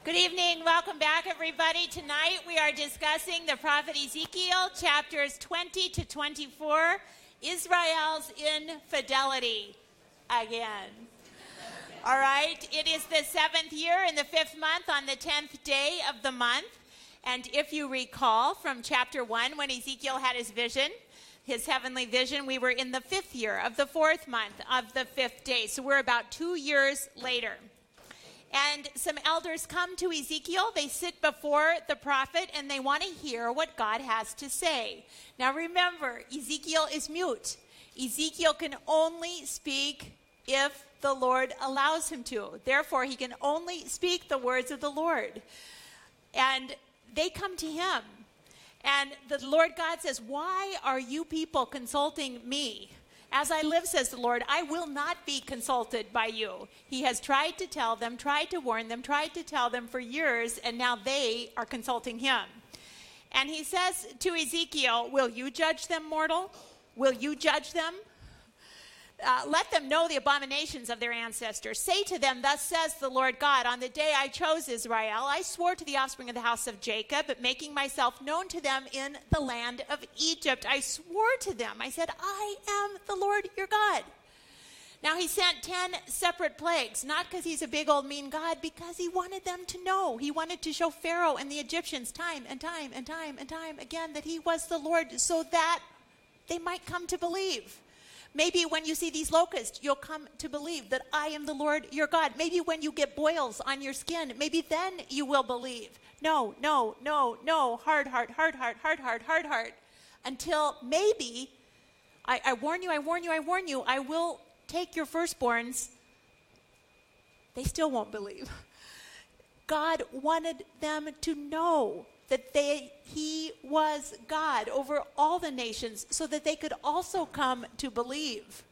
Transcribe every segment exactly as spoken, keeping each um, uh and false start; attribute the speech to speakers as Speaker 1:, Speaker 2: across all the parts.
Speaker 1: Good evening. Welcome back, everybody. Tonight we are discussing the prophet Ezekiel, chapters twenty to twenty-four, Israel's infidelity again. All right. It is the seventh year in the fifth month on the tenth day of the month. And if you recall from chapter one, when Ezekiel had his vision, his heavenly vision, we were in the fifth year of the fourth month of the fifth day. So we're about two years later. And some elders come to Ezekiel. They sit before the prophet, and they want to hear what God has to say. Now remember, Ezekiel is mute. Ezekiel can only speak if the Lord allows him to. Therefore, he can only speak the words of the Lord. And they come to him. And the Lord God says, "Why are you people consulting me? As I live, says the Lord, I will not be consulted by you." He has tried to tell them, tried to warn them, tried to tell them for years, and now they are consulting him. And he says to Ezekiel, "Will you judge them, mortal? Will you judge them? Uh, let them know the abominations of their ancestors. Say to them, thus says the Lord God, on the day I chose Israel, I swore to the offspring of the house of Jacob, making myself known to them in the land of Egypt. I swore to them. I said, I am the Lord your God." Now he sent ten separate plagues, not because he's a big old mean God, because he wanted them to know. He wanted to show Pharaoh and the Egyptians time and time and time and time again that he was the Lord, so that they might come to believe. Maybe when you see these locusts, you'll come to believe that I am the Lord your God. Maybe when you get boils on your skin, maybe then you will believe. No, no, no, no, hard heart, hard heart, hard heart, hard heart. Until maybe, I, I warn you, I warn you, I warn you, I will take your firstborns. They still won't believe. God wanted them to know that they, he was God over all the nations, so that they could also come to believe.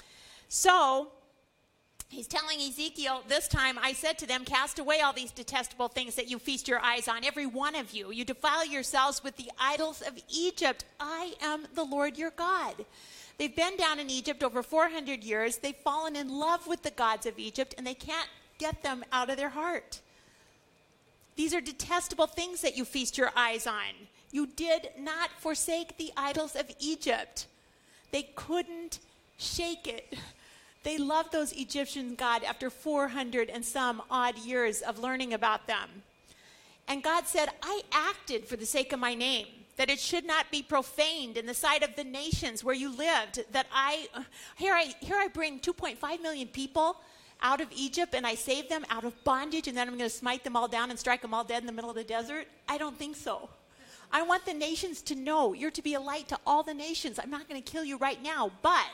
Speaker 1: So he's telling Ezekiel, this time I said to them, cast away all these detestable things that you feast your eyes on, every one of you. You defile yourselves with the idols of Egypt. I am the Lord your God. They've been down in Egypt over four hundred years. They've fallen in love with the gods of Egypt, and they can't get them out of their heart. These are detestable things that you feast your eyes on. You did not forsake the idols of Egypt. They couldn't shake it. They loved those Egyptian gods after four hundred and some odd years of learning about them. And God said, I acted for the sake of my name, that it should not be profaned in the sight of the nations where you lived, that I, here I, here I bring two point five million people out of Egypt, and I save them out of bondage, and then I'm going to smite them all down and strike them all dead in the middle of the desert? I don't think so. I want the nations to know you're to be a light to all the nations. I'm not going to kill you right now, but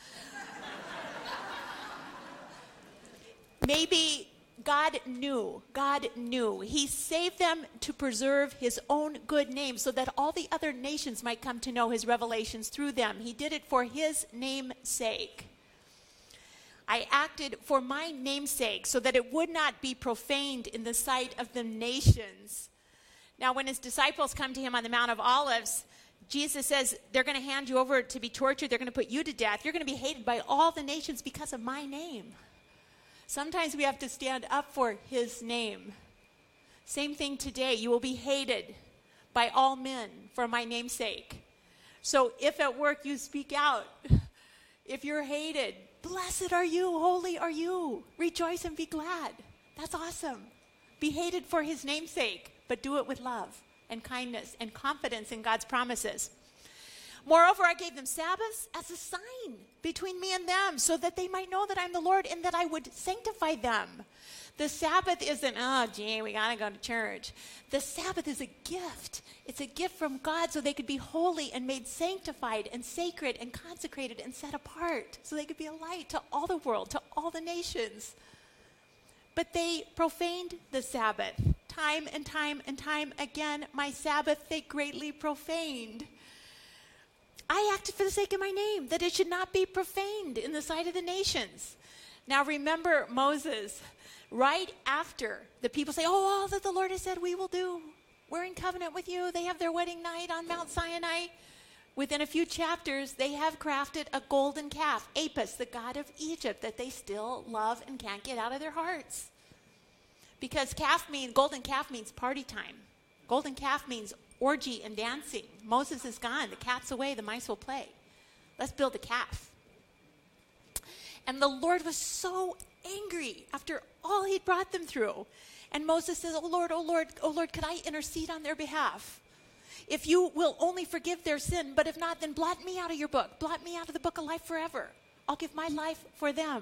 Speaker 1: maybe God knew. God knew. He saved them to preserve his own good name so that all the other nations might come to know his revelations through them. He did it for his name's sake. I acted for my namesake so that it would not be profaned in the sight of the nations. Now, when his disciples come to him on the Mount of Olives, Jesus says, they're going to hand you over to be tortured. They're going to put you to death. You're going to be hated by all the nations because of my name. Sometimes we have to stand up for his name. Same thing today. You will be hated by all men for my namesake. So if at work you speak out, if you're hated, blessed are you, holy are you. Rejoice and be glad. That's awesome. Be hated for his namesake, but do it with love and kindness and confidence in God's promises. Moreover, I gave them Sabbaths as a sign between me and them, so that they might know that I'm the Lord and that I would sanctify them. The Sabbath isn't, oh, gee, we got to go to church. The Sabbath is a gift. It's a gift from God so they could be holy and made sanctified and sacred and consecrated and set apart, so they could be a light to all the world, to all the nations. But they profaned the Sabbath. Time and time and time again, my Sabbath they greatly profaned. I acted for the sake of my name, that it should not be profaned in the sight of the nations. Now remember Moses. Right after the people say, oh, all that the Lord has said we will do. We're in covenant with you. They have their wedding night on Mount Sinai. Within a few chapters, they have crafted a golden calf, Apis, the god of Egypt, that they still love and can't get out of their hearts. Because calf mean, golden calf means party time. Golden calf means orgy and dancing. Moses is gone. The cat's away. The mice will play. Let's build a calf. And the Lord was so angry after all he'd brought them through. And Moses says, oh Lord, oh Lord, oh Lord, could I intercede on their behalf? If you will only forgive their sin, but if not, then blot me out of your book. Blot me out of the book of life forever. I'll give my life for them.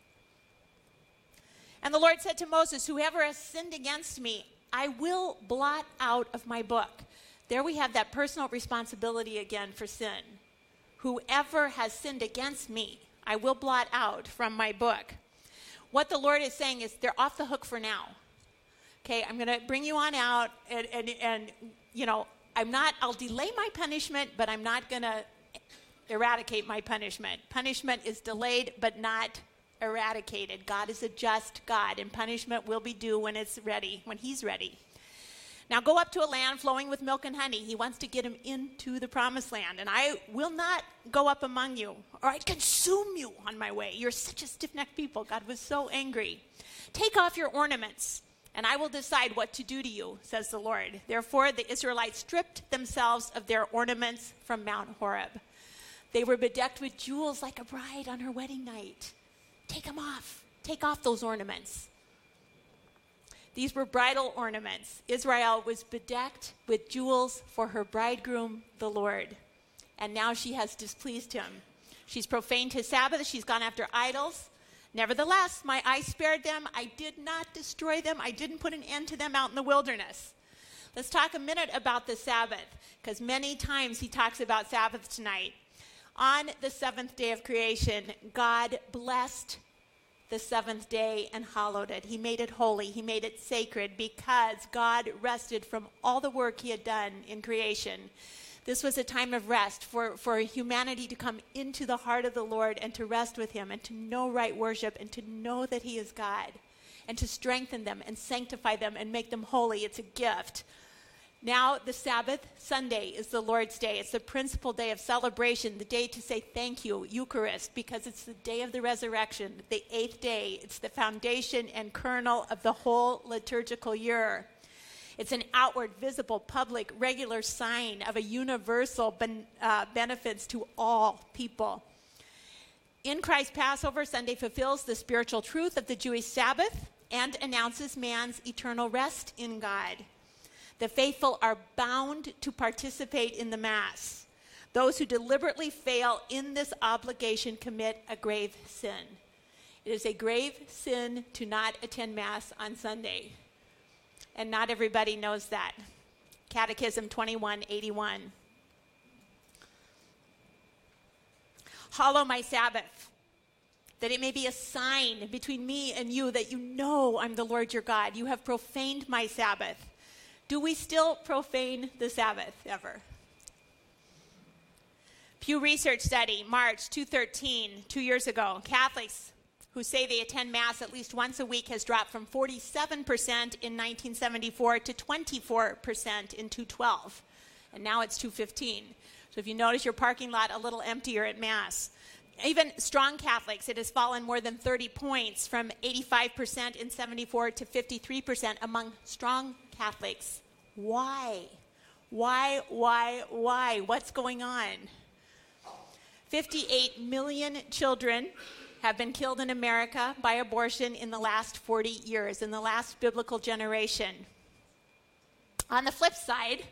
Speaker 1: And the Lord said to Moses, whoever has sinned against me, I will blot out of my book. There we have that personal responsibility again for sin. Whoever has sinned against me, I will blot out from my book. What the Lord is saying is they're off the hook for now. Okay, I'm going to bring you on out and, and, and, you know, I'm not, I'll delay my punishment, but I'm not going to eradicate my punishment. Punishment is delayed, but not eradicated. God is a just God, and punishment will be due when it's ready, when he's ready. Now go up to a land flowing with milk and honey. He wants to get him into the promised land. And I will not go up among you, or I'd consume you on my way. You're such a stiff-necked people. God was so angry. Take off your ornaments, and I will decide what to do to you, says the Lord. Therefore, the Israelites stripped themselves of their ornaments from Mount Horeb. They were bedecked with jewels like a bride on her wedding night. Take them off. Take off those ornaments. These were bridal ornaments. Israel was bedecked with jewels for her bridegroom, the Lord. And now she has displeased him. She's profaned his Sabbath. She's gone after idols. Nevertheless, my eye spared them. I did not destroy them. I didn't put an end to them out in the wilderness. Let's talk a minute about the Sabbath, because many times he talks about Sabbath tonight. On the seventh day of creation, God blessed the seventh day and hallowed it. He made it holy. He made it sacred because God rested from all the work he had done in creation. This was a time of rest for, for humanity to come into the heart of the Lord and to rest with him and to know right worship and to know that he is God and to strengthen them and sanctify them and make them holy. It's a gift. Now the Sabbath, Sunday, is the Lord's day. It's the principal day of celebration, the day to say thank you, Eucharist, because it's the day of the resurrection, the eighth day. It's the foundation and kernel of the whole liturgical year. It's an outward, visible, public, regular sign of a universal ben, uh, benefits to all people. In Christ's Passover, Sunday fulfills the spiritual truth of the Jewish Sabbath and announces man's eternal rest in God. The faithful are bound to participate in the Mass. Those who deliberately fail in this obligation commit a grave sin. It is a grave sin to not attend Mass on Sunday. And not everybody knows that. Catechism twenty-one eighty-one. Hallow my Sabbath, that it may be a sign between me and you that you know I'm the Lord your God. You have profaned my Sabbath. Do we still profane the Sabbath ever? Pew Research Study, March two thirteen, two years ago. Catholics who say they attend Mass at least once a week has dropped from forty-seven percent in nineteen seventy-four to twenty-four percent in two twelve. And now it's two fifteen. So if you notice your parking lot a little emptier at Mass. Even strong Catholics, it has fallen more than thirty points from eighty-five percent in seventy-four to fifty-three percent among strong Catholics. Why? Why, why, why? What's going on? fifty-eight million children have been killed in America by abortion in the last forty years, in the last biblical generation. On the flip side,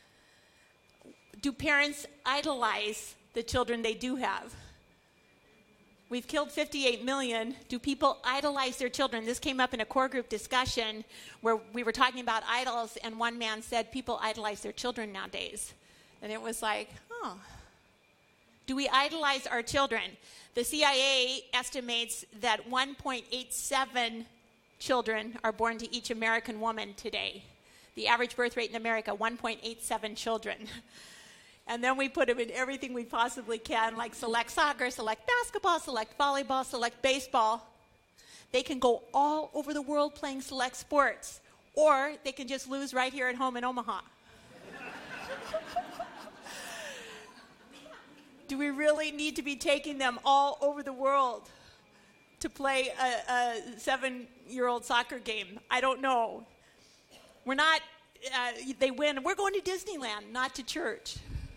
Speaker 1: do parents idolize the children they do have? We've killed fifty-eight million. Do people idolize their children? This came up in a core group discussion where we were talking about idols, and one man said people idolize their children nowadays. And it was like, oh, do we idolize our children? The C I A estimates that one point eight seven children are born to each American woman today. The average birth rate in America, one point eight seven children. And then we put them in everything we possibly can, like select soccer, select basketball, select volleyball, select baseball. They can go all over the world playing select sports, or they can just lose right here at home in Omaha. Do we really need to be taking them all over the world to play a, a seven-year-old soccer game. I don't know. We're not, uh, they win. We're going to Disneyland, not to church.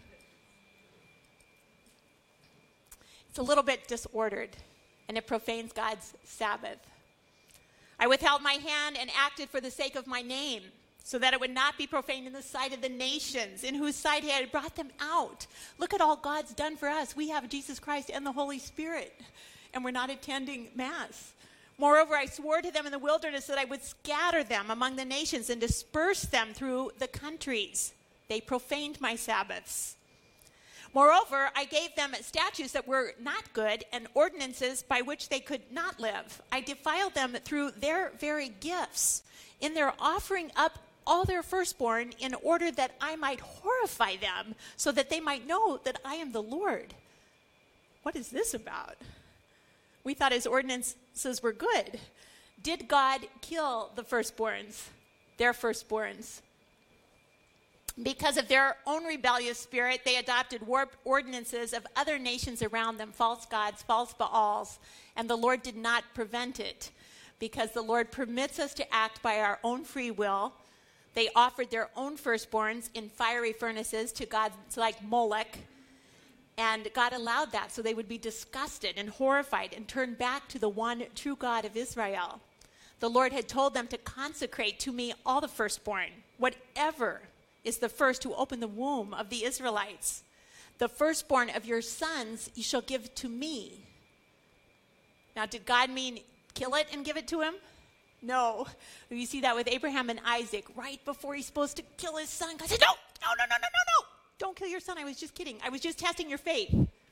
Speaker 1: It's a little bit disordered, and it profanes God's Sabbath. I withheld my hand and acted for the sake of my name, so that it would not be profaned in the sight of the nations, in whose sight he had brought them out. Look at all God's done for us. We have Jesus Christ and the Holy Spirit, and we're not attending Mass. Moreover, I swore to them in the wilderness that I would scatter them among the nations and disperse them through the countries. They profaned my Sabbaths. Moreover, I gave them statutes that were not good and ordinances by which they could not live. I defiled them through their very gifts, in their offering up all their firstborn, in order that I might horrify them, so that they might know that I am the Lord. What is this about? We thought his ordinances were good. Did God kill the firstborns, their firstborns? Because of their own rebellious spirit, they adopted warped ordinances of other nations around them, false gods, false Baals, and the Lord did not prevent it, because the Lord permits us to act by our own free will. They offered their own firstborns in fiery furnaces to gods like Moloch, and God allowed that so they would be disgusted and horrified and turn back to the one true God of Israel. The Lord had told them to consecrate to me all the firstborn, whatever is the first who opened the womb of the Israelites. The firstborn of your sons you shall give to me. Now, did God mean kill it and give it to him? No. You see that with Abraham and Isaac. Right before he's supposed to kill his son, God said, no, no, no, no, no, no, no. Don't kill your son. I was just kidding. I was just testing your faith.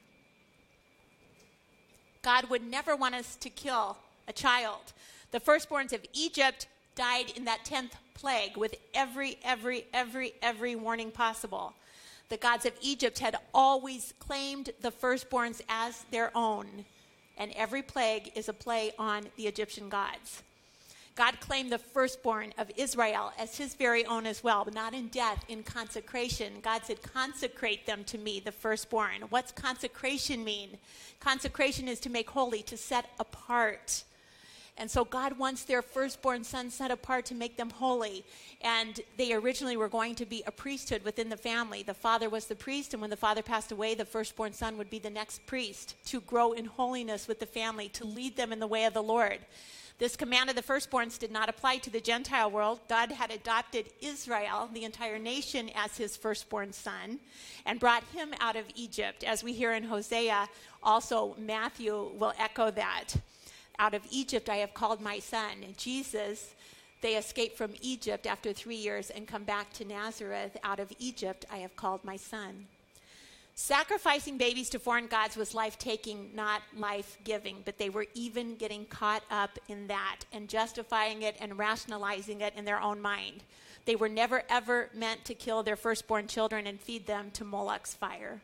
Speaker 1: God would never want us to kill a child. The firstborns of Egypt died in that tenth plague with every, every, every, every warning possible. The gods of Egypt had always claimed the firstborns as their own, and every plague is a play on the Egyptian gods. God claimed the firstborn of Israel as his very own as well, but not in death, in consecration. God said, consecrate them to me, the firstborn. What's consecration mean? Consecration is to make holy, to set apart. And so God wants their firstborn sons set apart to make them holy. And they originally were going to be a priesthood within the family. The father was the priest, and when the father passed away, the firstborn son would be the next priest to grow in holiness with the family, to lead them in the way of the Lord. This command of the firstborns did not apply to the Gentile world. God had adopted Israel, the entire nation, as his firstborn son and brought him out of Egypt. As we hear in Hosea, also Matthew will echo that. Out of Egypt I have called my son. And Jesus, they escaped from Egypt after three years and come back to Nazareth. Out of Egypt I have called my son. Sacrificing babies to foreign gods was life-taking, not life-giving, but they were even getting caught up in that and justifying it and rationalizing it in their own mind. They were never, ever meant to kill their firstborn children and feed them to Moloch's fire.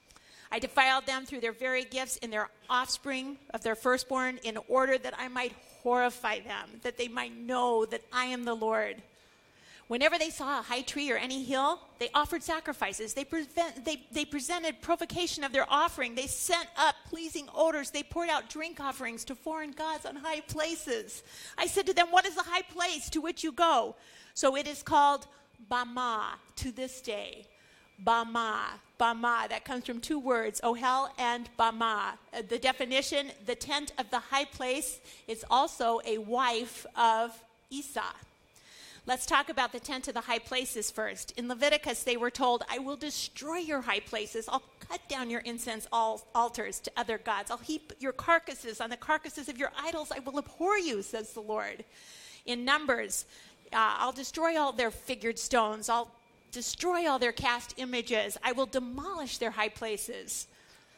Speaker 1: I defiled them through their very gifts in their offspring of their firstborn in order that I might horrify them, that they might know that I am the Lord. Whenever they saw a high tree or any hill, they offered sacrifices. They, prevent, they, they presented provocation of their offering. They sent up pleasing odors. They poured out drink offerings to foreign gods on high places. I said to them, what is the high place to which you go? So it is called Bamah to this day. Bamah, Bamah, that comes from two words, Ohel and Bamah. Uh, the definition, the tent of the high place, is also a wife of Esau. Let's talk about the tent of the high places first. In Leviticus, they were told, I will destroy your high places. I'll cut down your incense altars to other gods. I'll heap your carcasses on the carcasses of your idols. I will abhor you, says the Lord. In Numbers, uh, I'll destroy all their figured stones. I'll destroy all their cast images. I will demolish their high places.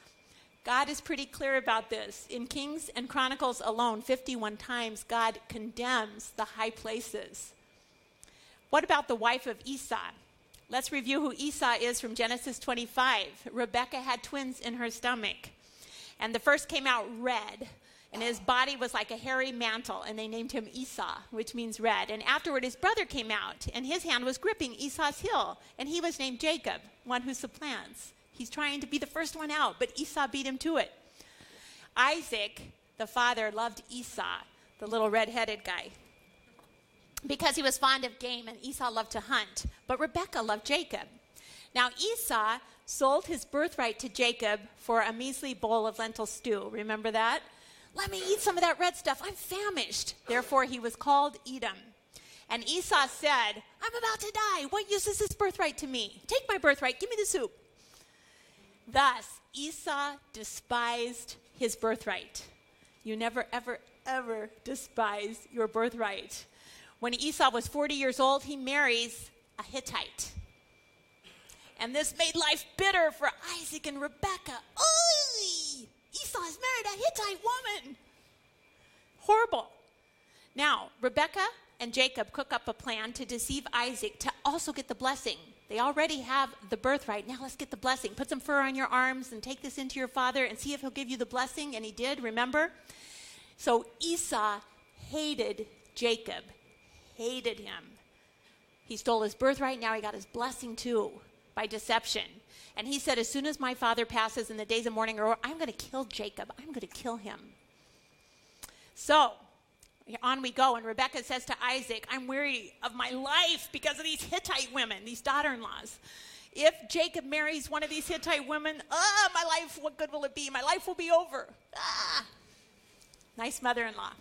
Speaker 1: God is pretty clear about this. In Kings and Chronicles alone, fifty-one times, God condemns the high places. What about the wife of Esau? Let's review who Esau is from Genesis twenty-five. Rebekah had twins in her stomach, and the first came out red, and his body was like a hairy mantle, and they named him Esau, which means red. And afterward, his brother came out, and his hand was gripping Esau's heel, and he was named Jacob, one who supplants. He's trying to be the first one out, but Esau beat him to it. Isaac, the father, loved Esau, the little red-headed guy, because he was fond of game, and Esau loved to hunt. But Rebekah loved Jacob. Now Esau sold his birthright to Jacob for a measly bowl of lentil stew. Remember that? Let me eat some of that red stuff. I'm famished. Therefore he was called Edom. And Esau said, I'm about to die. What use is this birthright to me? Take my birthright. Give me the soup. Thus, Esau despised his birthright. You never, ever, ever despise your birthright. When Esau was forty years old, he marries a Hittite. And this made life bitter for Isaac and Rebekah. Oy! Esau has married a Hittite woman. Horrible. Now, Rebekah and Jacob cook up a plan to deceive Isaac to also get the blessing. They already have the birthright. Now let's get the blessing. Put some fur on your arms and take this into your father and see if he'll give you the blessing. And he did, remember? So Esau hated Jacob, hated him. He stole his birthright. Now he got his blessing too by deception. And he said, as soon as my father passes and the days of mourning are over, I'm going to kill Jacob. I'm going to kill him. So on we go, and Rebekah says to Isaac, I'm weary of my life because of these Hittite women, these daughter-in-laws. If Jacob marries one of these Hittite women, ah, my life, what good will it be? My life will be over. Ah. Nice mother-in-law.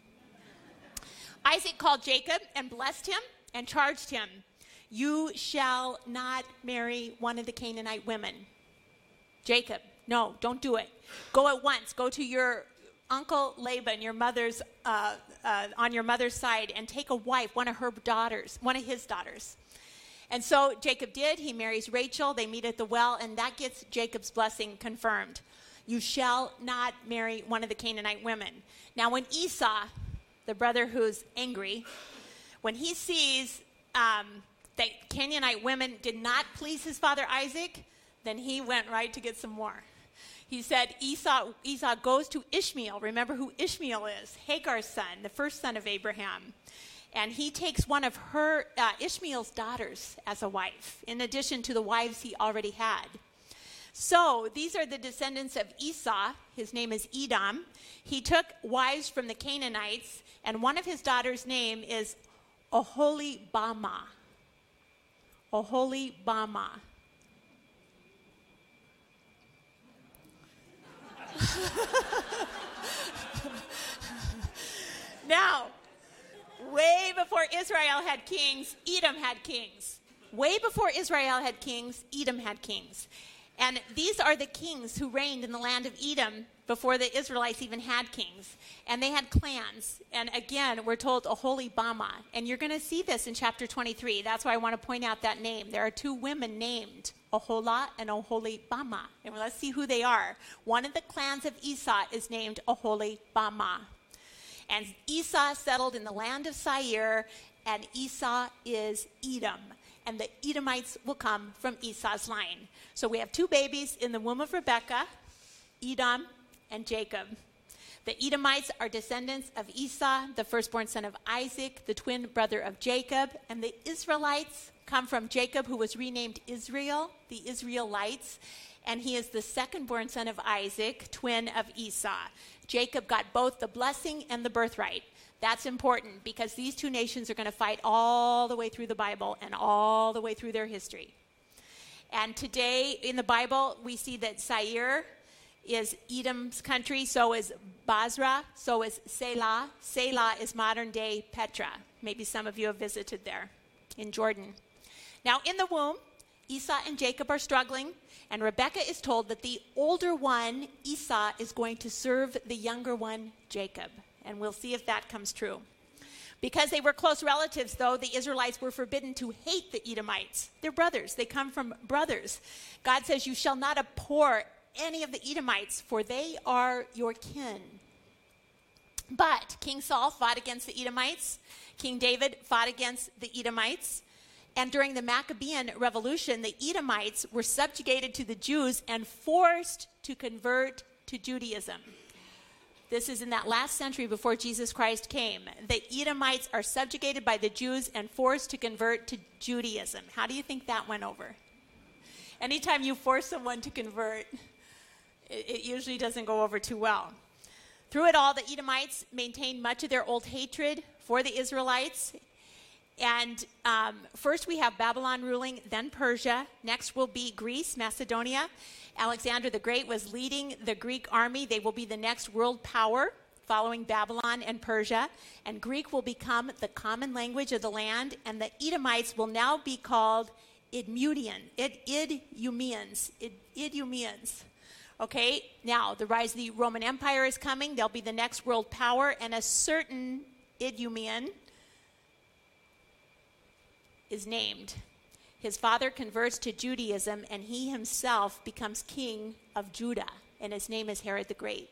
Speaker 1: Isaac called Jacob and blessed him and charged him, you shall not marry one of the Canaanite women. Jacob, no, don't do it. Go at once. Go to your uncle Laban, your mother's, uh, uh, on your mother's side, and take a wife, one of her daughters, one of his daughters. And so Jacob did. He marries Rachel. They meet at the well, and that gets Jacob's blessing confirmed. You shall not marry one of the Canaanite women. Now, when Esau, the brother who's angry, when he sees um, that Canaanite women did not please his father Isaac, then he went right to get some more. He said Esau, Esau goes to Ishmael. Remember who Ishmael is? Hagar's son, the first son of Abraham. And he takes one of her, uh, Ishmael's daughters as a wife, in addition to the wives he already had. So these are the descendants of Esau. His name is Edom. He took wives from the Canaanites, and one of his daughters' name is Oholibamah. Oholibamah. Now, way before Israel had kings, Edom had kings. Way before Israel had kings, Edom had kings. And these are the kings who reigned in the land of Edom before the Israelites even had kings. And they had clans. And again, we're told Oholibamah. And you're going to see this in chapter twenty-three. That's why I want to point out that name. There are two women named Oholah and Oholibamah. And let's see who they are. One of the clans of Esau is named Oholibamah. And Esau settled in the land of Seir, and Esau is Edom. And the Edomites will come from Esau's line. So we have two babies in the womb of Rebekah, Edom and Jacob. The Edomites are descendants of Esau, the firstborn son of Isaac, the twin brother of Jacob. And the Israelites come from Jacob, who was renamed Israel, the Israelites. And he is the second-born son of Isaac, twin of Esau. Jacob got both the blessing and the birthright. That's important because these two nations are going to fight all the way through the Bible and all the way through their history. And today in the Bible, we see that Seir is Edom's country, so is Basra, so is Selah. Selah is modern-day Petra. Maybe some of you have visited there in Jordan. Now, in the womb, Esau and Jacob are struggling, and Rebekah is told that the older one, Esau, is going to serve the younger one, Jacob. And we'll see if that comes true. Because they were close relatives, though, the Israelites were forbidden to hate the Edomites. They're brothers. They come from brothers. God says, you shall not abhor any of the Edomites, for they are your kin. But King Saul fought against the Edomites. King David fought against the Edomites. And during the Maccabean Revolution, the Edomites were subjugated to the Jews and forced to convert to Judaism. This is in that last century before Jesus Christ came. The Edomites are subjugated by the Jews and forced to convert to Judaism. How do you think that went over? Anytime you force someone to convert, it, it usually doesn't go over too well. Through it all, the Edomites maintained much of their old hatred for the Israelites. And um, first we have Babylon ruling, then Persia. Next will be Greece, Macedonia. Alexander the Great was leading the Greek army. They will be the next world power following Babylon and Persia. And Greek will become the common language of the land. And the Edomites will now be called Idmudian, Id, Idumeans, Id, Idumeans. Okay, now the rise of the Roman Empire is coming. They'll be the next world power. And a certain Idumean is named. His father converts to Judaism, and he himself becomes king of Judah, and his name is Herod the Great.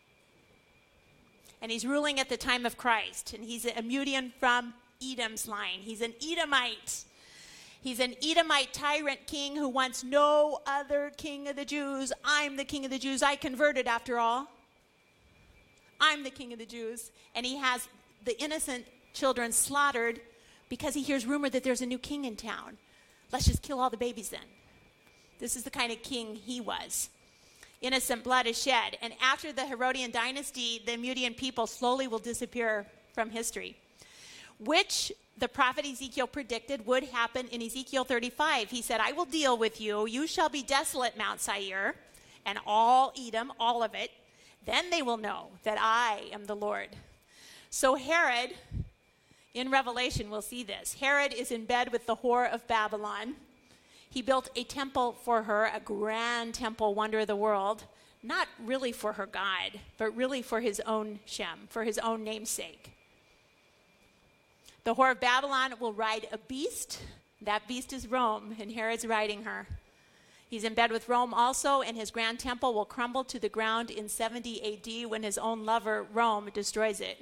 Speaker 1: And he's ruling at the time of Christ, and he's a Median from Edom's line. He's an Edomite. He's an Edomite tyrant king who wants no other king of the Jews. I'm the king of the Jews. I converted after all. I'm the king of the Jews. And he has the innocent children slaughtered because he hears rumor that there's a new king in town. Let's just kill all the babies then. This is the kind of king he was. Innocent blood is shed. And after the Herodian dynasty, the Median people slowly will disappear from history, which the prophet Ezekiel predicted would happen in Ezekiel thirty-five. He said, I will deal with you. You shall be desolate, Mount Seir, and all Edom, all of it. Then they will know that I am the Lord. So Herod, in Revelation, we'll see this. Herod is in bed with the whore of Babylon. He built a temple for her, a grand temple, wonder of the world, not really for her God, but really for his own Shem, for his own namesake. The whore of Babylon will ride a beast. That beast is Rome, and Herod's riding her. He's in bed with Rome also, and his grand temple will crumble to the ground in seventy A D when his own lover, Rome, destroys it.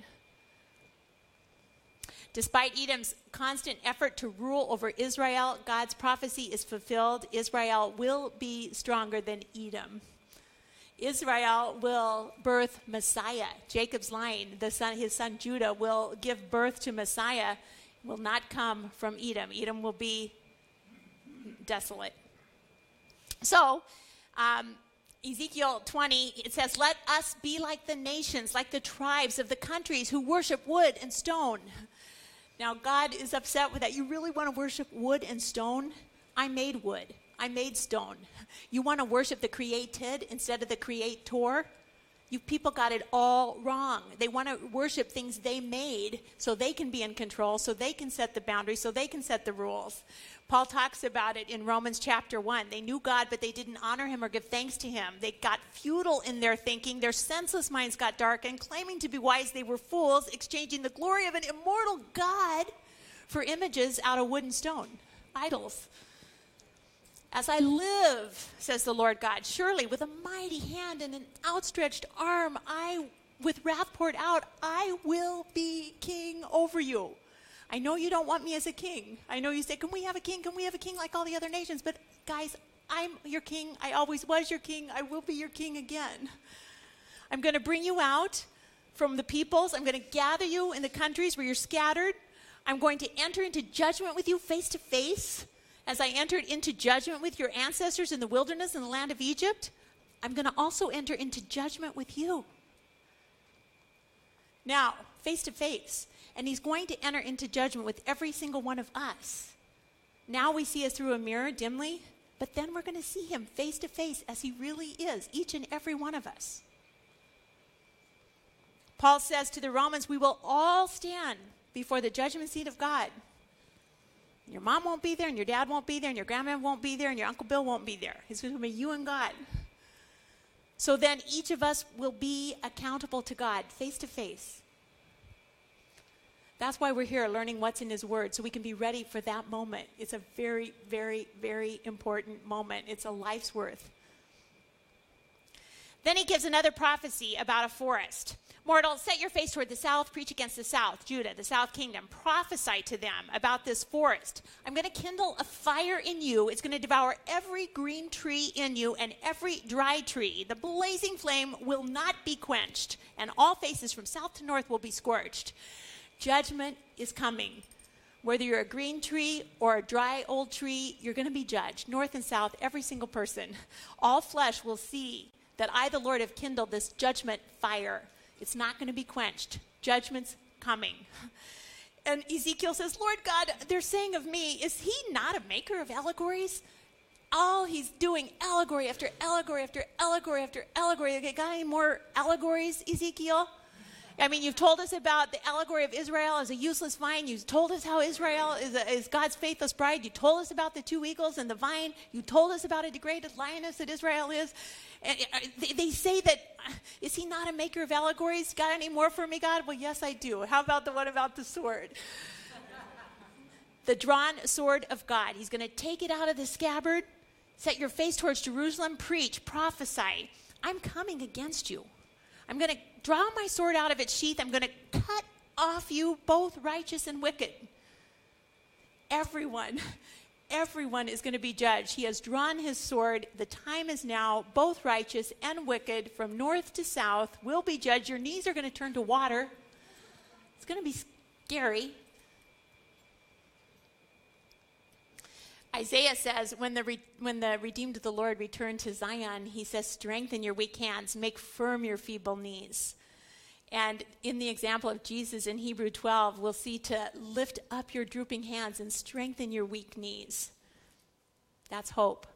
Speaker 1: Despite Edom's constant effort to rule over Israel, God's prophecy is fulfilled. Israel will be stronger than Edom. Israel will birth Messiah. Jacob's line, the son, his son Judah, will give birth to Messiah, will not come from Edom. Edom will be desolate. So, um, Ezekiel twenty, it says, let us be like the nations, like the tribes of the countries who worship wood and stone. Now, God is upset with that. You really want to worship wood and stone? I made wood. I made stone. You want to worship the created instead of the creator? You people got it all wrong. They want to worship things they made so they can be in control, so they can set the boundaries, so they can set the rules. Paul talks about it in Romans chapter one. They knew God, but they didn't honor him or give thanks to him. They got futile in their thinking. Their senseless minds got darkened. Claiming to be wise, they were fools, exchanging the glory of an immortal God for images out of wood and stone, idols. As I live, says the Lord God, surely with a mighty hand and an outstretched arm, I, with wrath poured out, I will be king over you. I know you don't want me as a king. I know you say, can we have a king? Can we have a king like all the other nations? But guys, I'm your king. I always was your king. I will be your king again. I'm going to bring you out from the peoples. I'm going to gather you in the countries where you're scattered. I'm going to enter into judgment with you face to face. As I entered into judgment with your ancestors in the wilderness in the land of Egypt, I'm going to also enter into judgment with you. Now, face to face. And he's going to enter into judgment with every single one of us. Now we see us through a mirror dimly, but then we're going to see him face to face as he really is, each and every one of us. Paul says to the Romans, we will all stand before the judgment seat of God. Your mom won't be there, and your dad won't be there, and your grandma won't be there, and your Uncle Bill won't be there. It's going to be you and God. So then each of us will be accountable to God face to face. That's why we're here learning what's in his word, so we can be ready for that moment. It's a very, very, very important moment. It's a life's worth. Then he gives another prophecy about a forest. Mortal, set your face toward the south, preach against the south, Judah, the south kingdom. Prophesy to them about this forest. I'm going to kindle a fire in you. It's going to devour every green tree in you and every dry tree. The blazing flame will not be quenched, and all faces from south to north will be scorched. Judgment is coming. Whether you're a green tree or a dry old tree, you're going to be judged. North and south, every single person. All flesh will see that I, the Lord, have kindled this judgment fire It's not going to be quenched. Judgment's coming. And Ezekiel says, Lord God, they're saying of me, is he not a maker of allegories? All he's doing, allegory after allegory after allegory after allegory. Okay, got any more allegories, Ezekiel? I mean, you've told us about the allegory of Israel as a useless vine. You've told us how Israel is, a, is God's faithless bride. You told us about the two eagles and the vine. You told us about a degraded lioness that Israel is. And they, they say that, is he not a maker of allegories? Got any more for me, God? Well, yes, I do. How about the one about the sword? The drawn sword of God. He's going to take it out of the scabbard. Set your face towards Jerusalem. Preach, prophesy. I'm coming against you. I'm going to draw my sword out of its sheath. I'm going to cut off you, both righteous and wicked. Everyone, everyone is going to be judged. He has drawn his sword. The time is now. Both righteous and wicked, from north to south, will be judged. Your knees are going to turn to water. It's going to be scary. Isaiah says, when the re- when the redeemed of the Lord return to Zion, he says, strengthen your weak hands, make firm your feeble knees. And in the example of Jesus in Hebrew twelve, we'll see to lift up your drooping hands and strengthen your weak knees. That's hope.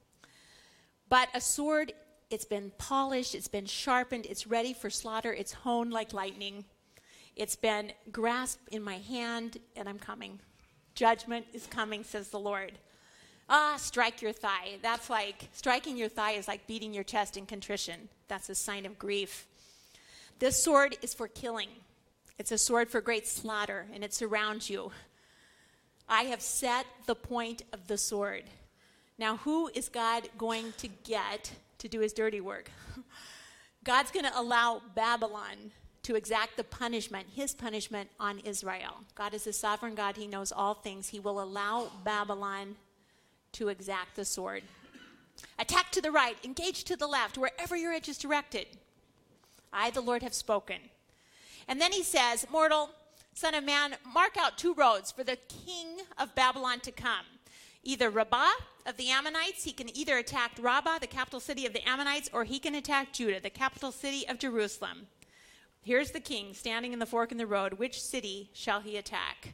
Speaker 1: But a sword, it's been polished, it's been sharpened, it's ready for slaughter, it's honed like lightning. It's been grasped in my hand, and I'm coming. Judgment is coming, says the Lord. Ah, strike your thigh. That's like, striking your thigh is like beating your chest in contrition. That's a sign of grief. This sword is for killing. It's a sword for great slaughter, and it surrounds you. I have set the point of the sword. Now, who is God going to get to do his dirty work? God's going to allow Babylon to exact the punishment, his punishment on Israel. God is a sovereign God. He knows all things. He will allow Babylon to exact the sword. Attack to the right, engage to the left, wherever your edge is directed. I, the Lord, have spoken. And then he says, mortal, son of man, mark out two roads for the king of Babylon to come. Either Rabbah of the Ammonites, he can either attack Rabbah, the capital city of the Ammonites, or he can attack Judah, the capital city of Jerusalem. Here's the king standing in the fork in the road. Which city shall he attack?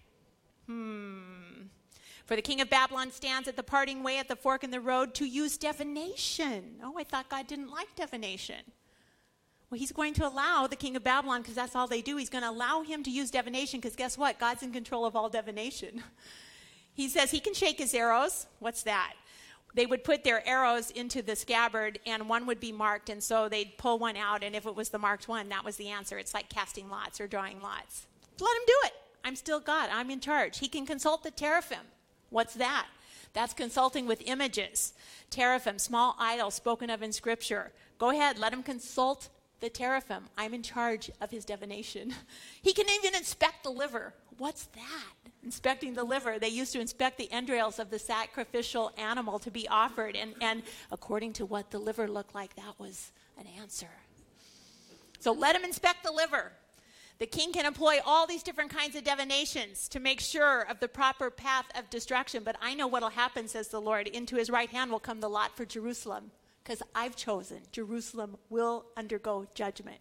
Speaker 1: Hmm. For the king of Babylon stands at the parting way at the fork in the road to use divination. Oh, I thought God didn't like divination. Well, he's going to allow the king of Babylon, because that's all they do. He's going to allow him to use divination, because guess what? God's in control of all divination. He says he can shake his arrows. What's that? They would put their arrows into the scabbard, and one would be marked, and so they'd pull one out, and if it was the marked one, that was the answer. It's like casting lots or drawing lots. Let him do it. I'm still God. I'm in charge. He can consult the teraphim. What's that? That's consulting with images. Teraphim, small idols spoken of in Scripture. Go ahead. Let him consult the teraphim. I'm in charge of his divination. He can even inspect the liver. What's that? Inspecting the liver. They used to inspect the entrails of the sacrificial animal to be offered. And, and according to what the liver looked like, that was an answer. So let him inspect the liver. The king can employ all these different kinds of divinations to make sure of the proper path of destruction. But I know what will happen, says the Lord. Into his right hand will come the lot for Jerusalem, because I've chosen. Jerusalem will undergo judgment.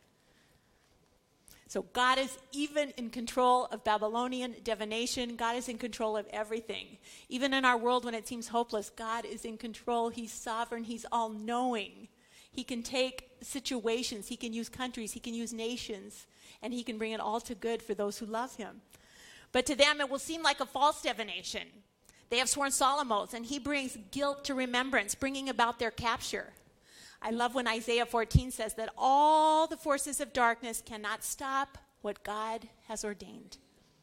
Speaker 1: So God is even in control of Babylonian divination. God is in control of everything. Even in our world when it seems hopeless, God is in control. He's sovereign. He's all-knowing. He can take situations. He can use countries. He can use nations. And he can bring it all to good for those who love him. But to them, it will seem like a false divination. They have sworn solemn oaths, and he brings guilt to remembrance, bringing about their capture. I love when Isaiah fourteen says that all the forces of darkness cannot stop what God has ordained.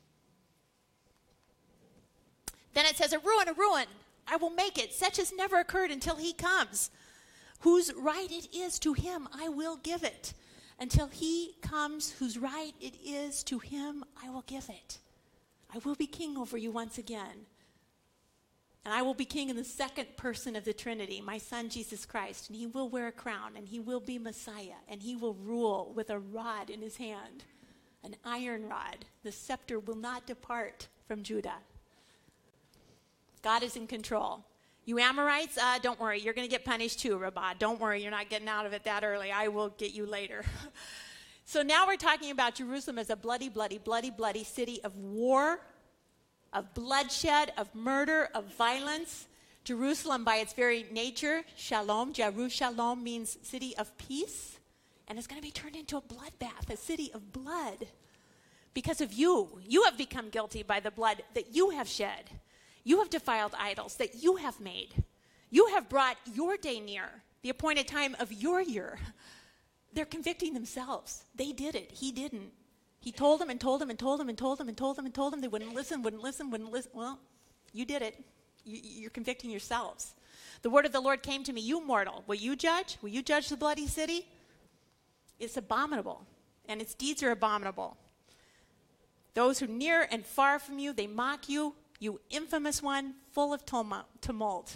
Speaker 1: Then it says, a ruin, a ruin, I will make it, such as never occurred until he comes. Whose right it is to him, I will give it. Until he comes, whose right it is to him, I will give it. I will be king over you once again. And I will be king in the second person of the Trinity, my son Jesus Christ. And he will wear a crown, and he will be Messiah, and he will rule with a rod in his hand, an iron rod. The scepter will not depart from Judah. God is in control. You Amorites, uh, don't worry. You're going to get punished too, Rabbah. Don't worry. You're not getting out of it that early. I will get you later. So now we're talking about Jerusalem as a bloody, bloody, bloody, bloody city of war, of bloodshed, of murder, of violence. Jerusalem, by its very nature, shalom, Jerusalem means city of peace, and it's going to be turned into a bloodbath, a city of blood. Because of you, you have become guilty by the blood that you have shed. You have defiled idols that you have made. You have brought your day near, the appointed time of your year. They're convicting themselves. They did it. He didn't. He told them and told them and told them and told them and told them and told them. They wouldn't listen, wouldn't listen, wouldn't listen. Well, you did it. You, you're convicting yourselves. The word of the Lord came to me, you mortal, will you judge? Will you judge the bloody city? It's abominable, and its deeds are abominable. Those who near and far from you, they mock you, you infamous one, full of tumult.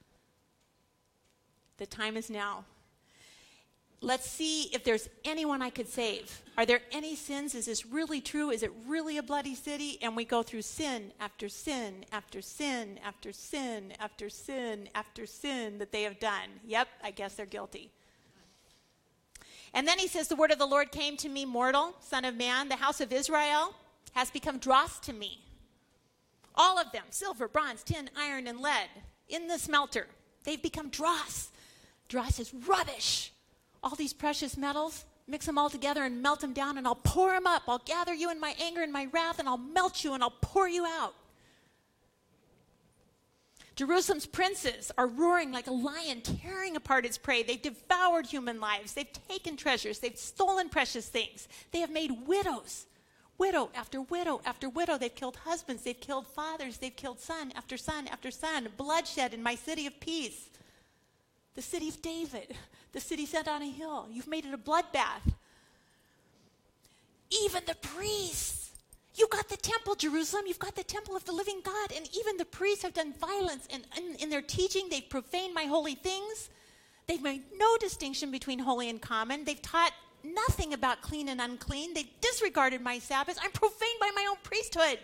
Speaker 1: The time is now. Let's see if there's anyone I could save. Are there any sins? Is this really true? Is it really a bloody city? And we go through sin after sin after sin after sin after sin after sin that they have done. Yep, I guess they're guilty. And then he says, the word of the Lord came to me, mortal, son of man, the house of Israel has become dross to me. All of them, silver, bronze, tin, iron, and lead, in the smelter. They've become dross. Dross is rubbish. All these precious metals, mix them all together and melt them down, and I'll pour them up. I'll gather you in my anger and my wrath, and I'll melt you, and I'll pour you out. Jerusalem's princes are roaring like a lion, tearing apart its prey. They've devoured human lives. They've taken treasures. They've stolen precious things. They have made widows. Widow after widow after widow. They've killed husbands. They've killed fathers. They've killed son after son after son. Bloodshed in my city of peace. The city of David. The city set on a hill. You've made it a bloodbath. Even the priests. You got the temple, Jerusalem. You've got the temple of the living God. And even the priests have done violence. And in, in their teaching, they've profaned my holy things. They've made no distinction between holy and common. They've taught nothing about clean and unclean. They've disregarded my Sabbaths. I'm profaned by my own priesthood.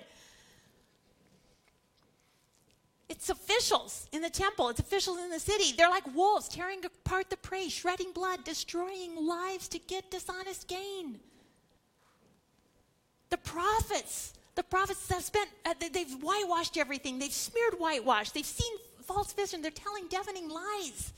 Speaker 1: It's officials in the temple. It's officials in the city. They're like wolves, tearing apart the prey, shredding blood, destroying lives to get dishonest gain. The prophets, the prophets have spent, uh, they've whitewashed everything. They've smeared whitewash. They've seen false vision. They're telling deafening lies.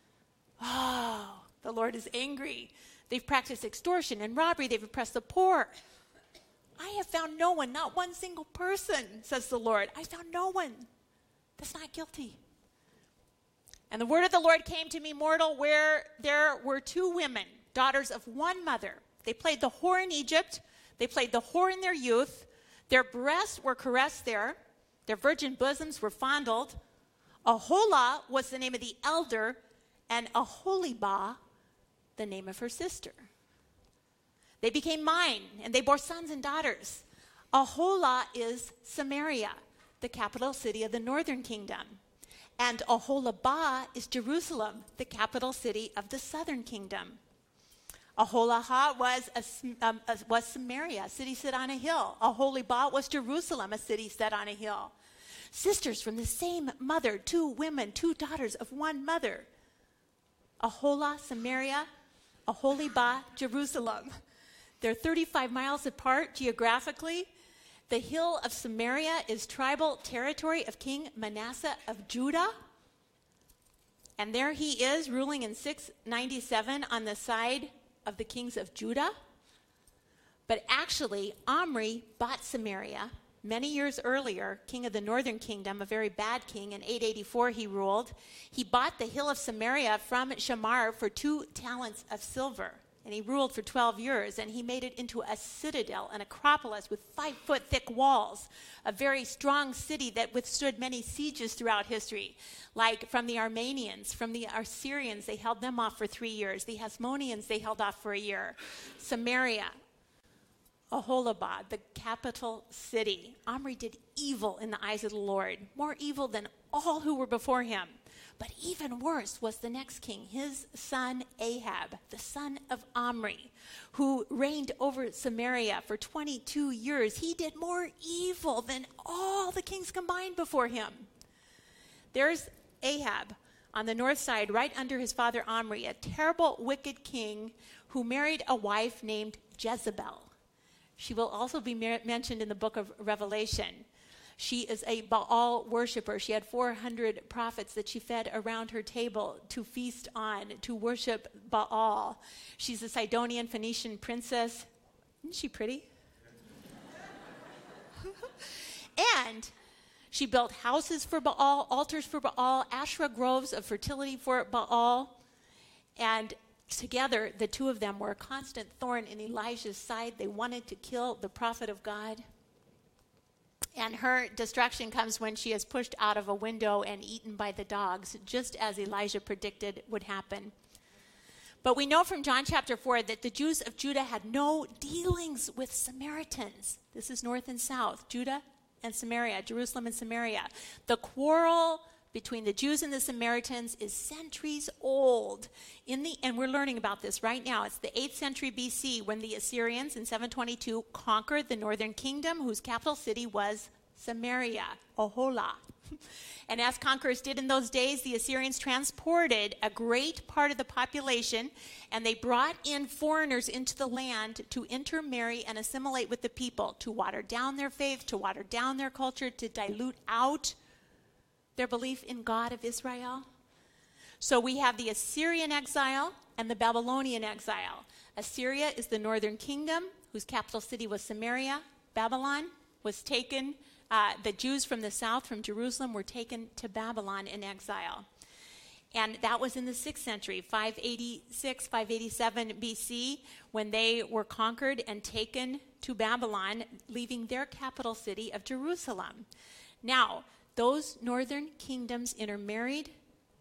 Speaker 1: Oh, the Lord is angry. They've practiced extortion and robbery. They've oppressed the poor. I have found no one, not one single person, says the Lord. I found no one that's not guilty. And the word of the Lord came to me, mortal, where there were two women, daughters of one mother. They played the whore in Egypt. They played the whore in their youth. Their breasts were caressed there. Their virgin bosoms were fondled. Aholah was the name of the elder, and Aholibah, the name of her sister. They became mine, and they bore sons and daughters. Aholah is Samaria, the capital city of the northern kingdom. And Aholibah is Jerusalem, the capital city of the southern kingdom. Aholibah was, a, um, a, was Samaria, a city set on a hill. Aholibah was Jerusalem, a city set on a hill. Sisters from the same mother, two women, two daughters of one mother. Aholah, Samaria, Aholibah, Jerusalem. They're thirty-five miles apart geographically. The hill of Samaria is tribal territory of King Manasseh of Judah. And there he is ruling in six ninety-seven on the side of the kings of Judah. But actually, Omri bought Samaria many years earlier, king of the northern kingdom, a very bad king. In eight eighty-four he ruled. He bought the hill of Samaria from Shamar for two talents of silver. And he ruled for twelve years, and he made it into a citadel, an acropolis with five-foot thick walls, a very strong city that withstood many sieges throughout history, like from the Armenians, from the Assyrians, they held them off for three years. The Hasmoneans, they held off for a year. Samaria, Aholibah, the capital city. Omri did evil in the eyes of the Lord, more evil than all who were before him. But even worse was the next king, his son Ahab, the son of Omri, who reigned over Samaria for twenty-two years. He did more evil than all the kings combined before him. There's Ahab on the north side, right under his father Omri, a terrible, wicked king who married a wife named Jezebel. She will also be mer- mentioned in the book of Revelation. She is a Baal worshiper. She had four hundred prophets that she fed around her table to feast on, to worship Baal. She's a Sidonian Phoenician princess. Isn't she pretty? And she built houses for Baal, altars for Baal, Asherah groves of fertility for Baal. And together, the two of them were a constant thorn in Elijah's side. They wanted to kill the prophet of God. And her destruction comes when she is pushed out of a window and eaten by the dogs, just as Elijah predicted would happen. But we know from John chapter four that the Jews of Judah had no dealings with Samaritans. This is north and south, Judah and Samaria, Jerusalem and Samaria. The quarrel between the Jews and the Samaritans is centuries old. In the and we're learning about this right now. It's the eighth century B C when the Assyrians in seven twenty-two conquered the northern kingdom, whose capital city was Samaria, Ohola. And as conquerors did in those days, the Assyrians transported a great part of the population, and they brought in foreigners into the land to intermarry and assimilate with the people, to water down their faith, to water down their culture, to dilute out their belief in God of Israel. So we have the Assyrian exile and the Babylonian exile. Assyria is the northern kingdom, whose capital city was Samaria. Babylon was taken, uh, the Jews from the south, from Jerusalem, were taken to Babylon in exile. And that was in the sixth century, five eighty-six, five eighty-seven B C, when they were conquered and taken to Babylon, leaving their capital city of Jerusalem. Now, those northern kingdoms intermarried,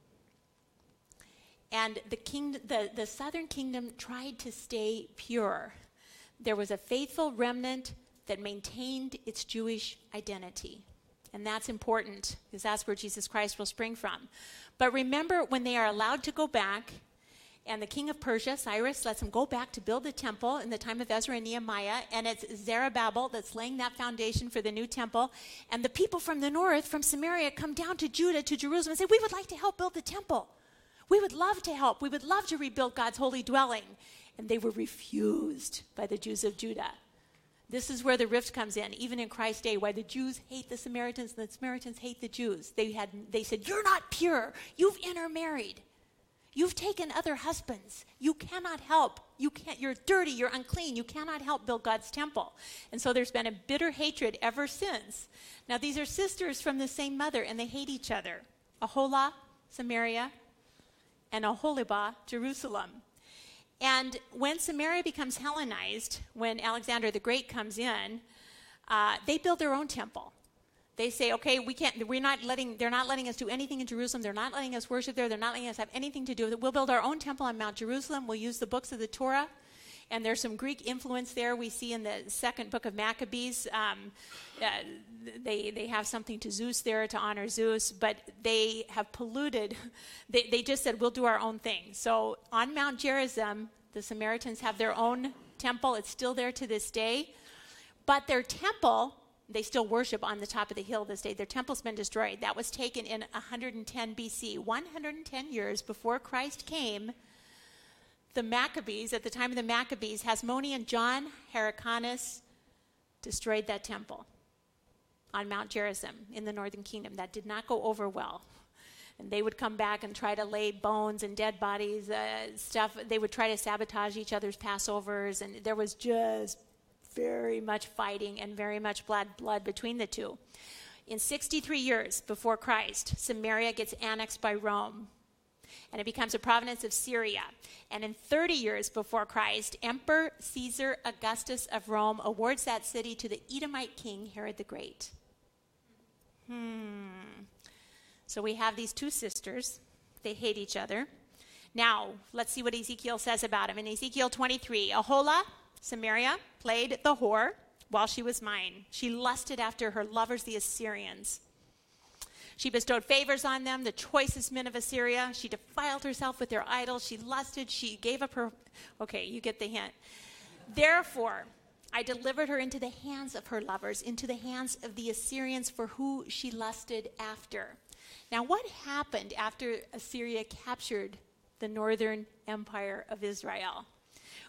Speaker 1: and the, king, the, the southern kingdom tried to stay pure. There was a faithful remnant that maintained its Jewish identity. And that's important, because that's where Jesus Christ will spring from. But remember, when they are allowed to go back, and the king of Persia, Cyrus, lets them go back to build the temple in the time of Ezra and Nehemiah, and it's Zerubbabel that's laying that foundation for the new temple. And the people from the north, from Samaria, come down to Judah, to Jerusalem, and say, we would like to help build the temple. We would love to help. We would love to rebuild God's holy dwelling. And they were refused by the Jews of Judah. This is where the rift comes in, even in Christ's day, why the Jews hate the Samaritans and the Samaritans hate the Jews. They had, they said, you're not pure. You've intermarried. You've taken other husbands. You cannot help. You can't, you're dirty. You're unclean. You cannot help build God's temple. And so there's been a bitter hatred ever since. Now, these are sisters from the same mother, and they hate each other. Aholah, Samaria, and Aholibah, Jerusalem. And when Samaria becomes Hellenized, when Alexander the Great comes in, uh, they build their own temple. They say, okay, we can't, we're not letting, they're not letting us do anything in Jerusalem. They're not letting us worship there. They're not letting us have anything to do with it. We'll build our own temple on Mount Jerusalem. We'll use the books of the Torah. And there's some Greek influence there. We see in the second book of Maccabees, um, uh, they they have something to Zeus there to honor Zeus, but they have polluted. They, they just said, we'll do our own thing. So on Mount Gerizim, the Samaritans have their own temple. It's still there to this day. But their temple, they still worship on the top of the hill this day. Their temple's been destroyed. That was taken in one hundred ten B C, one hundred ten years before Christ came. The Maccabees, at the time of the Maccabees, Hasmonean John Hyrcanus destroyed that temple on Mount Gerizim in the northern kingdom. That did not go over well. And they would come back and try to lay bones and dead bodies, uh, stuff. They would try to sabotage each other's Passovers, and there was just very much fighting and very much blood, blood between the two. In sixty-three years before Christ, Samaria gets annexed by Rome, and it becomes a province of Syria. And in thirty years before Christ, Emperor Caesar Augustus of Rome awards that city to the Edomite king, Herod the Great. Hmm. So we have these two sisters. They hate each other. Now, let's see what Ezekiel says about him. In Ezekiel twenty-three, Aholah, Samaria, played the whore while she was mine. She lusted after her lovers, the Assyrians. She bestowed favors on them, the choicest men of Assyria. She defiled herself with their idols. She lusted. She gave up her... Okay, you get the hint. Therefore, I delivered her into the hands of her lovers, into the hands of the Assyrians for who she lusted after. Now, what happened after Assyria captured the northern empire of Israel?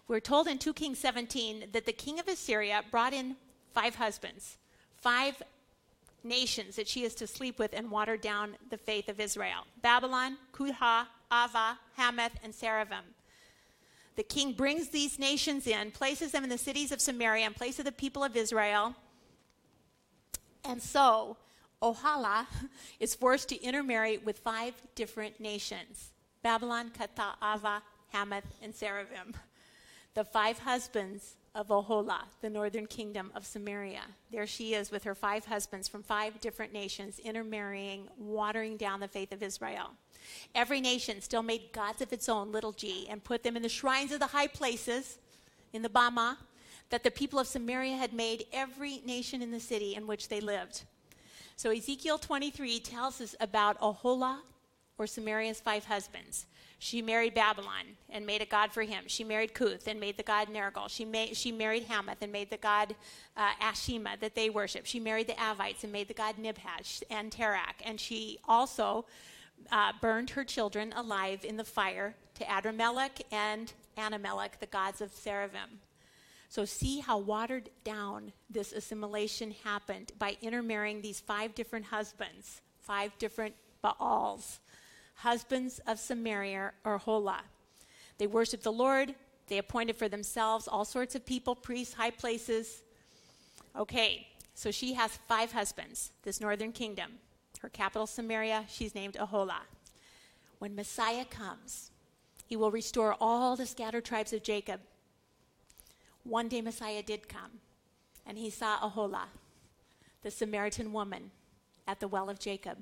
Speaker 1: We're told in two Kings seventeen that the king of Assyria brought in five husbands, five nations that she is to sleep with and water down the faith of Israel. Babylon, Kutha, Ava, Hamath, and Seraphim. The king brings these nations in, places them in the cities of Samaria in place of the people of Israel. And so, Oholah is forced to intermarry with five different nations. Babylon, Kutha, Ava, Hamath, and Seraphim. The five husbands of Oholah, the northern kingdom of Samaria. There she is with her five husbands from five different nations, intermarrying, watering down the faith of Israel. Every nation still made gods of its own, little g, and put them in the shrines of the high places, in the Bama, that the people of Samaria had made every nation in the city in which they lived. So Ezekiel twenty-three tells us about Oholah, or Samaria's five husbands. She married Babylon and made a god for him. She married Cuth and made the god Nergal. She, ma- she married Hamath and made the god uh, Ashima that they worship. She married the Avites and made the god Nibhaz and Terak. And she also uh, burned her children alive in the fire to Adramelech and Anamelech, the gods of Seraphim. So see how watered down this assimilation happened by intermarrying these five different husbands, five different Baals. Husbands of Samaria or Oholah. They worshiped the Lord. They appointed for themselves all sorts of people, priests, high places. Okay, so she has five husbands, this northern kingdom. Her capital, Samaria, she's named Oholah. When Messiah comes, he will restore all the scattered tribes of Jacob. One day Messiah did come, and he saw Oholah, the Samaritan woman, at the well of Jacob.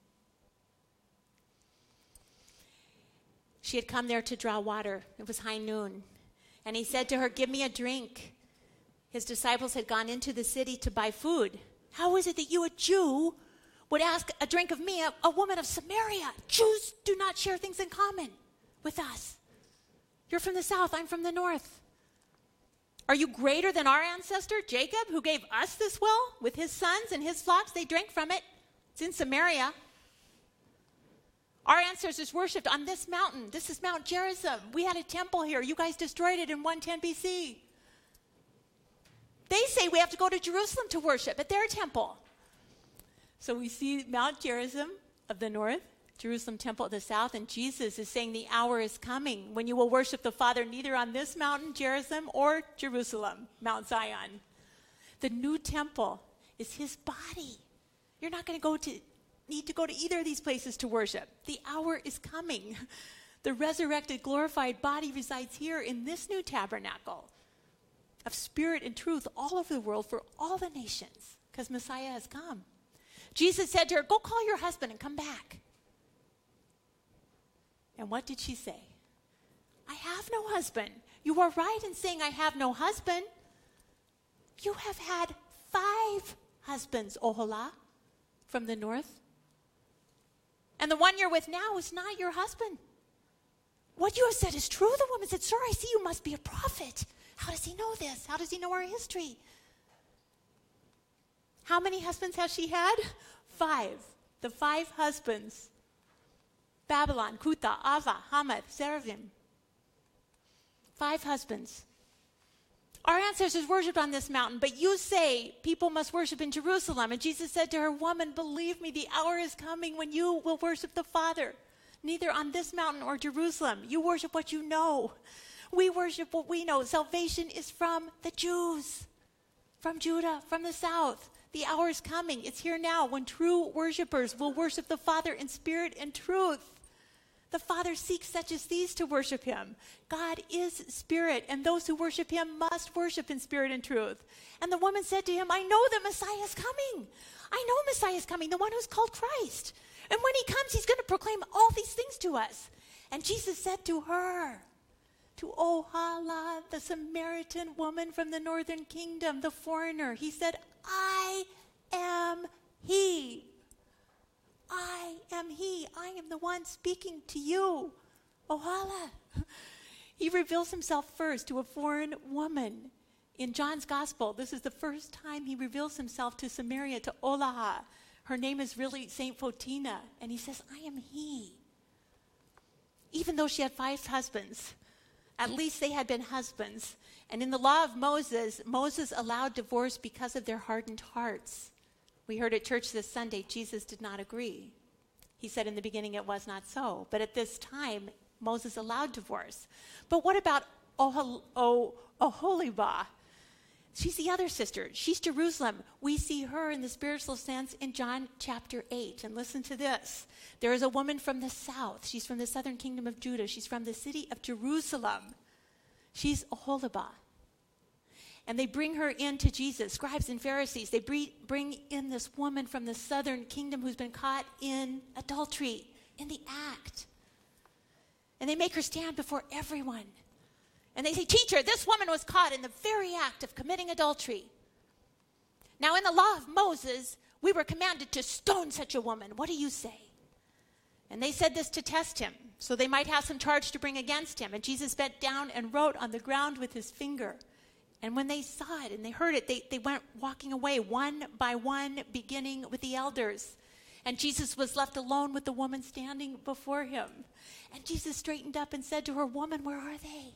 Speaker 1: She had come there to draw water. It was high noon. And he said to her, "Give me a drink." His disciples had gone into the city to buy food. "How is it that you, a Jew, would ask a drink of me, a, a woman of Samaria? Jews do not share things in common with us. You're from the south, I'm from the north. Are you greater than our ancestor, Jacob, who gave us this well with his sons and his flocks? They drank from it. It's in Samaria. Our ancestors worshipped on this mountain. This is Mount Gerizim. We had a temple here. You guys destroyed it in one ten B C. They say we have to go to Jerusalem to worship at their temple." So we see Mount Gerizim of the north, Jerusalem temple of the south, and Jesus is saying the hour is coming when you will worship the Father neither on this mountain, Gerizim, or Jerusalem, Mount Zion. The new temple is his body. You're not going to go to need to go to either of these places to worship. The hour is coming. The resurrected, glorified body resides here in this new tabernacle of spirit and truth all over the world for all the nations, because Messiah has come. Jesus said to her, "Go call your husband and come back." And what did she say? "I have no husband." "You are right in saying I have no husband. You have had five husbands, Oholah, from the north. And the one you're with now is not your husband. What you have said is true." The woman said, "Sir, I see you must be a prophet." How does he know this? How does he know our history? How many husbands has she had? Five. The five husbands. Babylon, Kutha, Ava, Hamath, Seraphim. Five husbands. Our ancestors worshipped on this mountain, but you say people must worship in Jerusalem. And Jesus said to her, "Woman, believe me, the hour is coming when you will worship the Father, neither on this mountain or Jerusalem. You worship what you know. We worship what we know. Salvation is from the Jews, from Judah, from the south. The hour is coming. It's here now when true worshipers will worship the Father in spirit and truth. The Father seeks such as these to worship him. God is spirit, and those who worship him must worship in spirit and truth." And the woman said to him, "I know that Messiah is coming. I know Messiah is coming, the one who's called Christ. And when he comes, he's going to proclaim all these things to us." And Jesus said to her, to Oholah, the Samaritan woman from the northern kingdom, the foreigner, he said, "I am he. I am he. I am the one speaking to you, Oholah." He reveals himself first to a foreign woman. In John's gospel, this is the first time he reveals himself to Samaria, to Oholah. Her name is really Saint Photina, and he says, "I am he." Even though she had five husbands, At least they had been husbands. And in the law of Moses, Moses allowed divorce because of their hardened hearts. We heard at church this Sunday, Jesus did not agree. He said in the beginning it was not so. But at this time, Moses allowed divorce. But what about Ohol- oh, Oholibah? She's the other sister. She's Jerusalem. We see her in the spiritual sense in John chapter eight. And listen to this. There is a woman from the south. She's from the southern kingdom of Judah. She's from the city of Jerusalem. She's Oholibah. And they bring her in to Jesus, scribes and Pharisees. They bring in this woman from the southern kingdom who's been caught in adultery, in the act. And they make her stand before everyone. And they say, "Teacher, this woman was caught in the very act of committing adultery. Now, in the law of Moses, we were commanded to stone such a woman. What do you say?" And they said this to test him, so they might have some charge to bring against him. And Jesus bent down and wrote on the ground with his finger. And when they saw it and they heard it, they, they went walking away one by one, beginning with the elders. And Jesus was left alone with the woman standing before him. And Jesus straightened up and said to her, "Woman, where are they?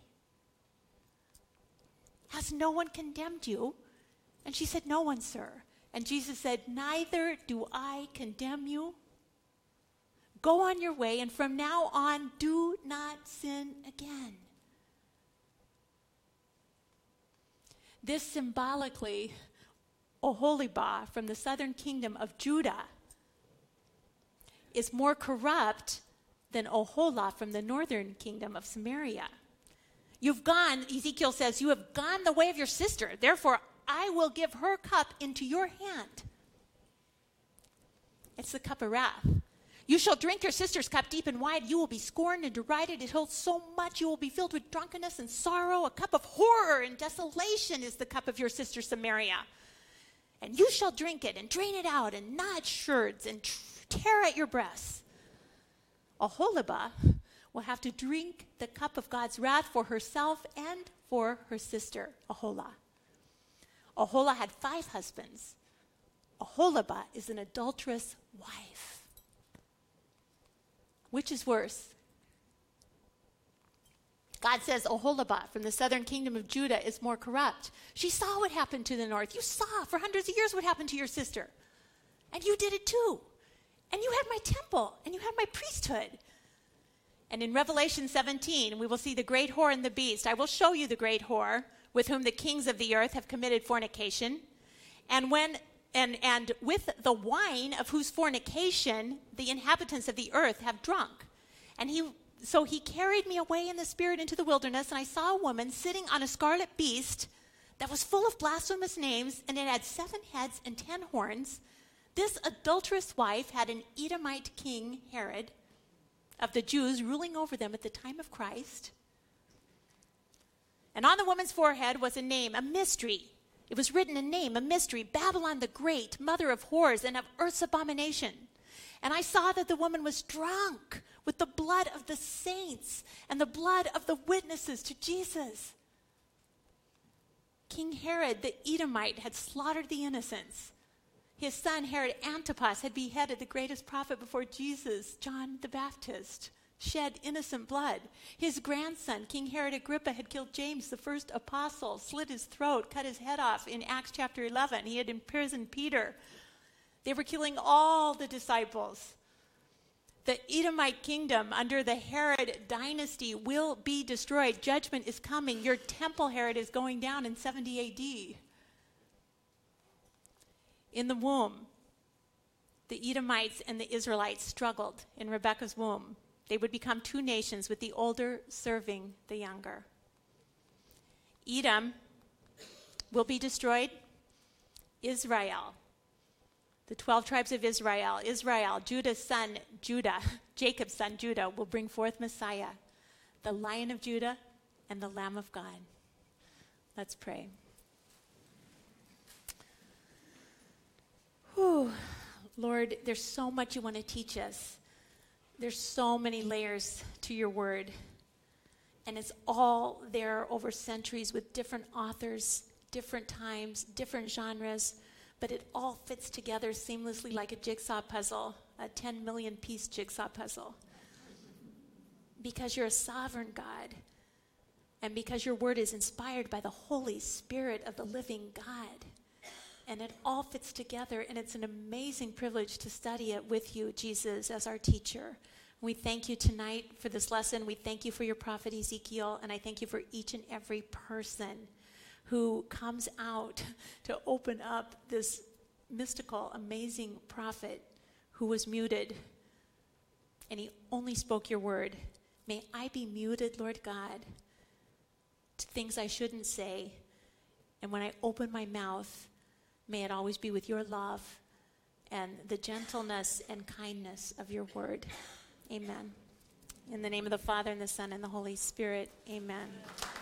Speaker 1: Has no one condemned you?" And she said, "No one, sir." And Jesus said, "Neither do I condemn you. Go on your way, and from now on, do not sin again." This symbolically, Oholibah from the southern kingdom of Judah is more corrupt than Oholah from the northern kingdom of Samaria. You've gone, Ezekiel says, "You have gone the way of your sister. Therefore, I will give her cup into your hand." It's the cup of wrath. "You shall drink your sister's cup deep and wide. You will be scorned and derided. It holds so much you will be filled with drunkenness and sorrow. A cup of horror and desolation is the cup of your sister Samaria. And you shall drink it and drain it out and gnaw its sherds and tear at your breasts." Oholibah will have to drink the cup of God's wrath for herself and for her sister, Oholah. Oholah had five husbands. Oholibah is an adulterous wife. Which is worse? God says Oholibah from the southern kingdom of Judah is more corrupt. She saw what happened to the north. You saw for hundreds of years what happened to your sister. And you did it too. And you had my temple, and you had my priesthood. And in Revelation seventeen, we will see the great whore and the beast. "I will show you the great whore with whom the kings of the earth have committed fornication. And when and, and with the wine of whose fornication the inhabitants of the earth have drunk. And he so he carried me away in the spirit into the wilderness, and I saw a woman sitting on a scarlet beast that was full of blasphemous names, and it had seven heads and ten horns. This adulterous wife had an Edomite king, Herod, of the Jews, ruling over them at the time of Christ. And on the woman's forehead was a name, a mystery. It was written a name, a mystery, Babylon the Great, mother of whores and of earth's abomination. And I saw that the woman was drunk with the blood of the saints and the blood of the witnesses to Jesus. King Herod the Edomite had slaughtered the innocents. His son Herod Antipas had beheaded the greatest prophet before Jesus, John the Baptist, shed innocent blood. His grandson, King Herod Agrippa, had killed James, the first apostle, slit his throat, cut his head off in Acts chapter eleven. He had imprisoned Peter. They were killing all the disciples. The Edomite kingdom under the Herod dynasty will be destroyed. Judgment is coming. Your temple, Herod, is going down in seventy A D. In the womb, the Edomites and the Israelites struggled in Rebekah's womb. They would become two nations, with the older serving the younger. Edom will be destroyed. Israel, the twelve tribes of Israel, Israel, Judah's son, Judah, Jacob's son, Judah, will bring forth Messiah, the Lion of Judah and the Lamb of God. Let's pray. Whew. Lord, there's so much you want to teach us. There's so many layers to your word. And it's all there over centuries with different authors, different times, different genres. But it all fits together seamlessly like a jigsaw puzzle, a ten million piece jigsaw puzzle. Because you're a sovereign God and because your word is inspired by the Holy Spirit of the living God. And it all fits together, and it's an amazing privilege to study it with you, Jesus, as our teacher. We thank you tonight for this lesson. We thank you for your prophet Ezekiel, and I thank you for each and every person who comes out to open up this mystical, amazing prophet who was muted, and he only spoke your word. May I be muted, Lord God, to things I shouldn't say, and when I open my mouth, may it always be with your love and the gentleness and kindness of your word. Amen. In the name of the Father, and the Son, and the Holy Spirit, amen.